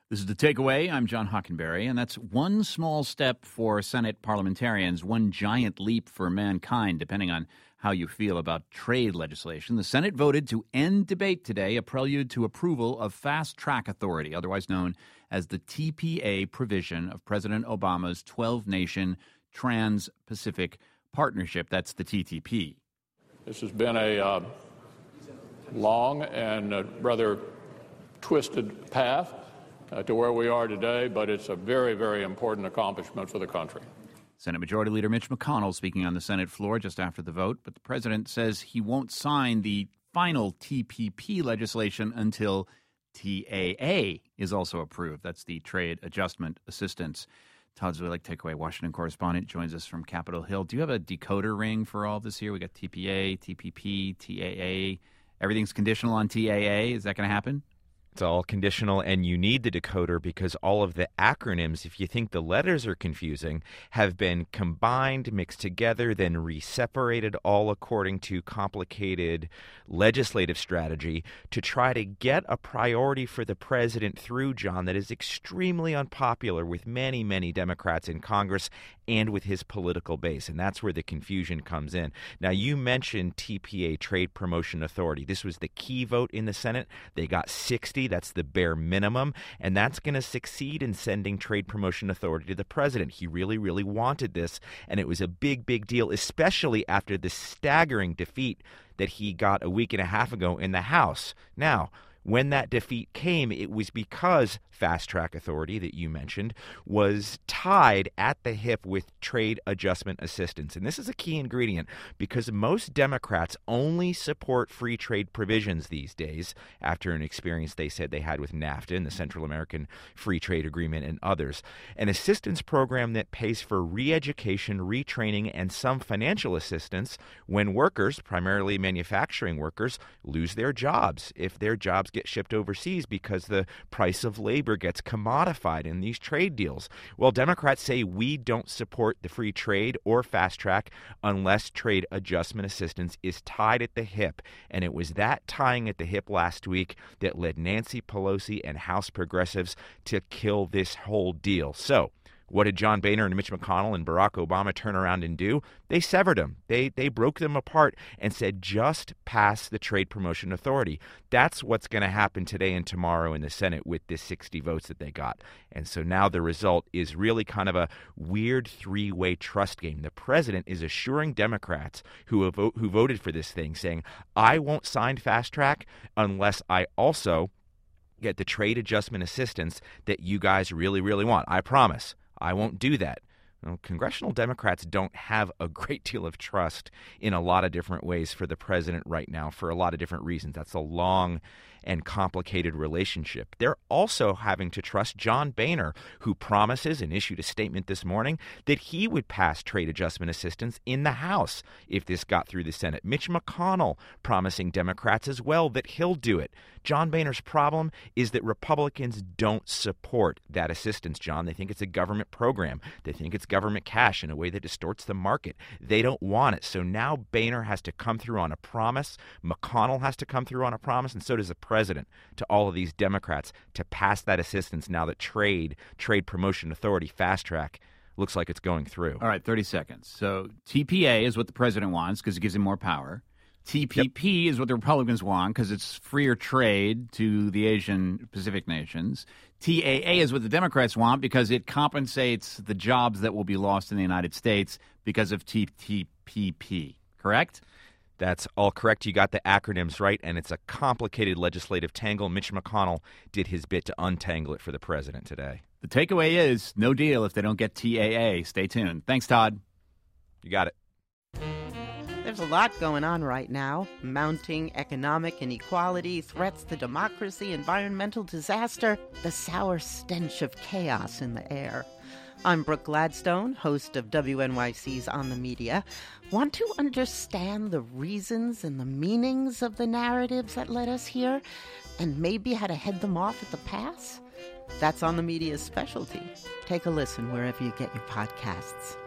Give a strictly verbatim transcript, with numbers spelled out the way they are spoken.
This is The Takeaway. I'm John Hockenberry, and that's one small step for Senate parliamentarians, one giant leap for mankind, depending on how you feel about trade legislation. The Senate voted to end debate today, a prelude to approval of Fast Track Authority, otherwise known as the T P A provision of President Obama's twelve-nation Trans-Pacific Partnership. That's the T T P. This has been a uh, long and uh, rather twisted path Uh, to where we are today, but it's a very, very important accomplishment for the country. Senate Majority Leader Mitch McConnell speaking on the Senate floor just after the vote, but the president says he won't sign the final T P P legislation until T A A is also approved. That's the Trade Adjustment Assistance. Todd Zwilik, Takeaway Washington correspondent, joins us from Capitol Hill. Do you have a decoder ring for all this here? We got T P A, T P P, T A A. Everything's conditional on T A A. Is that going to happen? It's all conditional, and you need the decoder because all of the acronyms, if you think the letters are confusing, have been combined, mixed together, then re-separated, all according to complicated legislative strategy to try to get a priority for the president through, John, that is extremely unpopular with many, many Democrats in Congress and with his political base. And that's where the confusion comes in. Now, you mentioned T P A, Trade Promotion Authority. This was the key vote in the Senate. They got sixty. That's the bare minimum, and that's going to succeed in sending Trade Promotion Authority to the president. He really, really wanted this, and it was a big, big deal, especially after the staggering defeat that he got a week and a half ago in the House. Now, when that defeat came, it was because Fast Track Authority that you mentioned was tied at the hip with Trade Adjustment Assistance. And this is a key ingredient because most Democrats only support free trade provisions these days after an experience they said they had with NAFTA and the Central American Free Trade Agreement and others. An assistance program that pays for re-education, retraining, and some financial assistance when workers, primarily manufacturing workers, lose their jobs. If their jobs get shipped overseas because the price of labor gets commodified in these trade deals. Well, Democrats say we don't support the free trade or fast track unless trade adjustment assistance is tied at the hip. And it was that tying at the hip last week that led Nancy Pelosi and House progressives to kill this whole deal. So, what did John Boehner and Mitch McConnell and Barack Obama turn around and do? They severed them. They they broke them apart and said, just pass the Trade Promotion Authority. That's what's going to happen today and tomorrow in the Senate with this sixty votes that they got. And so now the result is really kind of a weird three-way trust game. The president is assuring Democrats who have, who voted for this thing, saying, I won't sign Fast Track unless I also get the trade adjustment assistance that you guys really, really want. I promise. I won't do that. Well, congressional Democrats don't have a great deal of trust in a lot of different ways for the president right now for a lot of different reasons. That's a long and complicated relationship. They're also having to trust John Boehner, who promises and issued a statement this morning that he would pass trade adjustment assistance in the House if this got through the Senate. Mitch McConnell promising Democrats as well that he'll do it. John Boehner's problem is that Republicans don't support that assistance, John. They think it's a government program. They think it's government cash in a way that distorts the market. They don't want it. So now Boehner has to come through on a promise. McConnell has to come through on a promise, and so does the president to all of these Democrats to pass that assistance now that trade, Trade Promotion Authority, Fast Track, looks like it's going through. All right, thirty seconds. So T P A is what the president wants because it gives him more power. T P P yep. is what the Republicans want because it's freer trade to the Asian Pacific nations. T A A is what the Democrats want because it compensates the jobs that will be lost in the United States because of T T P P, correct? That's all correct. You got the acronyms right, and it's a complicated legislative tangle. Mitch McConnell did his bit to untangle it for the president today. The takeaway is no deal if they don't get T A A. Stay tuned. Thanks, Todd. You got it. There's a lot going on right now. Mounting economic inequality, threats to democracy, environmental disaster, the sour stench of chaos in the air. I'm Brooke Gladstone, host of W N Y C's On the Media. Want to understand the reasons and the meanings of the narratives that led us here, and maybe how to head them off at the pass? That's On the Media's specialty. Take a listen wherever you get your podcasts.